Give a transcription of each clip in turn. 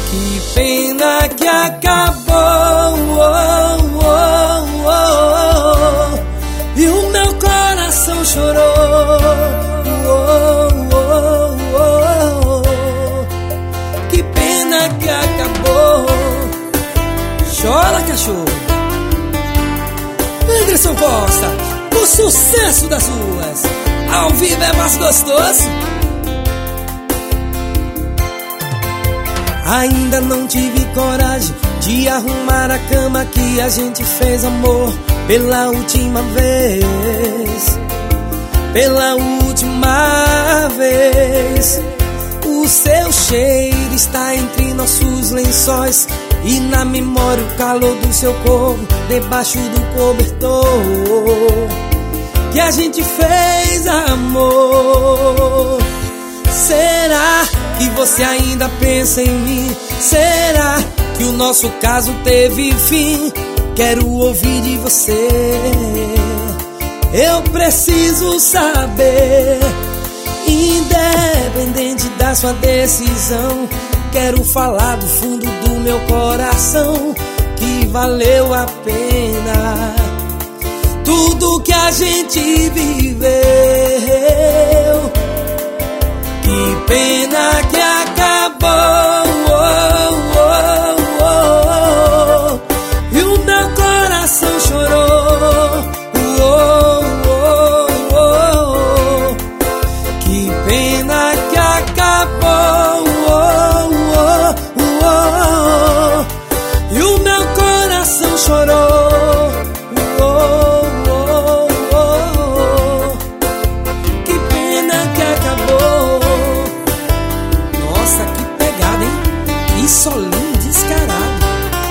Que pena que acabou, e o meu coração chorou. Que pena que acabou. Chora, cachorro. Anderson Costa, o sucesso das ruas. Ao vivo é mais gostoso. Ainda não tive coragem de arrumar a cama que a gente fez amor pela última vez. Pela última vez. O seu cheiro está entre nossos lençóis, e na memória o calor do seu corpo debaixo do cobertor que a gente fez amor. Será que você ainda pensa em mim? Será que o nosso caso teve fim? Quero ouvir de você. Eu preciso saber, independente da sua decisão. Quero falar do fundo do meu coração que valeu a pena tudo que a gente viveu. Que pena que acabou, e o meu coração chorou. Que pena que acabou, e o meu coração chorou. Que pena que acabou. Nossa, que pegada, hein? Que solinho descarado.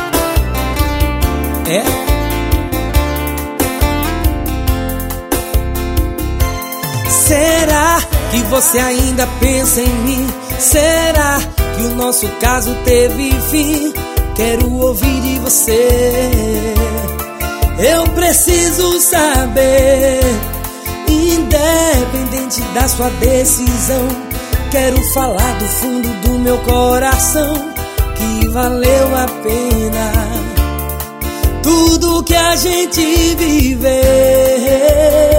É. Será que você ainda pensa em mim? Será que o nosso caso teve fim? Quero ouvir de você. Eu preciso saber, independente da sua decisão. Quero falar do fundo do meu coração que valeu a pena tudo que a gente viveu.